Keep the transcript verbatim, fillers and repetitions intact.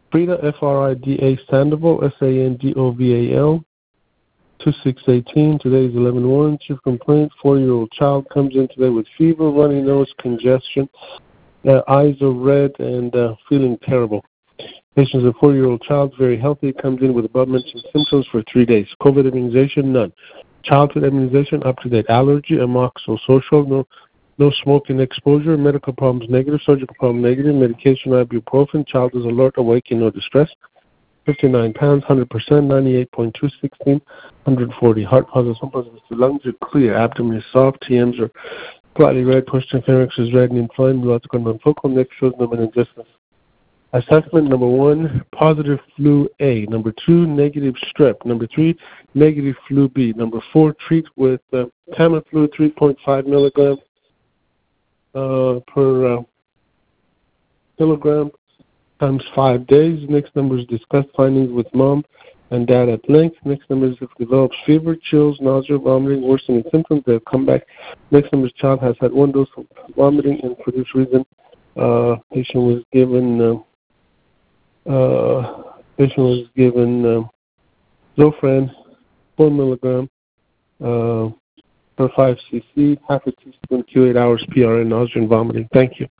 Frida, F R I D A, Sandoval, S A N D O V A L, two six one eight. Today is eleven one. Chief complaint, four-year-old child comes in today with fever, runny nose, congestion, uh, eyes are red, and uh, feeling terrible. Patient is a four-year-old child, very healthy, comes in with above-mentioned symptoms for three days. COVID immunization, none. Childhood immunization, up-to-date. Allergy, amoxicillin, no, no smoking exposure. Medical problems, negative. Surgical problem, negative. Medication, ibuprofen. Child is alert, awake, in no distress. fifty-nine pounds, one hundred percent, ninety-eight point two one six, one hundred forty. Heart positive, symptoms. Lungs are clear. Abdomen is soft. T Ms are slightly red. Push-to pharynx is red and inflamed. Logical non-focal. Next shows no meningitis. Assessment number one, positive flu A. Number two, negative strep. Number three, negative flu B. Number four, treat with uh, Tamiflu three point five milligrams uh, per uh, kilogram times five days. Next number is discuss findings with mom and dad at length. Next number is if develops fever, chills, nausea, vomiting, worsening symptoms, they'll come back. Next number is child has had one dose of vomiting, and for this reason, uh, patient was given. Uh, Uh, patient was given uh, Zofran, four milligram uh, per five c c, half a teaspoon, Q eight hours, P R N, nausea and vomiting. Thank you.